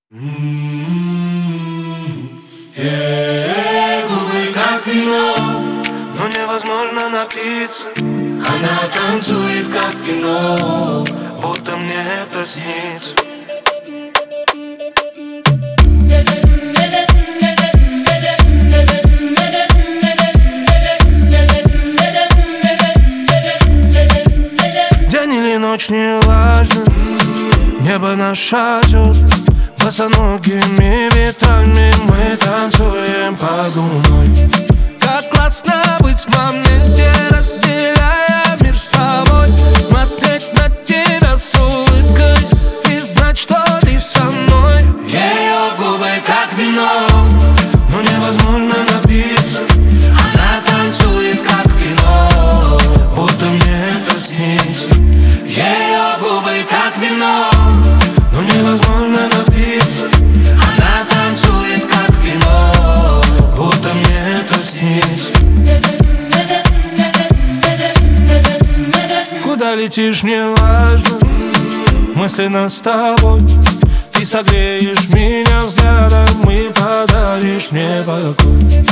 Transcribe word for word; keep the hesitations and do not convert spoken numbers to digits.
Yeah, губы как вино, но невозможно напиться. Она танцует как в кино, будто мне это снится. День или ночь, не важно, небо нас шатет. Босоногими ветрами мы танцуем под луной. Как классно быть в моменте, разделяя мир с тобой. Смотреть на тебя с улыбкой и знать, что ты со мной. Ее губы как вино, но невозможно напиться. Она танцует как в кино, будто мне это снится. Ее губы как вино, но невозможно напиться. Она танцует как в кино, будто мне это снится. Куда летишь, не важно, мысленно с тобой. Ты согреешь меня взглядом и подаришь мне покой.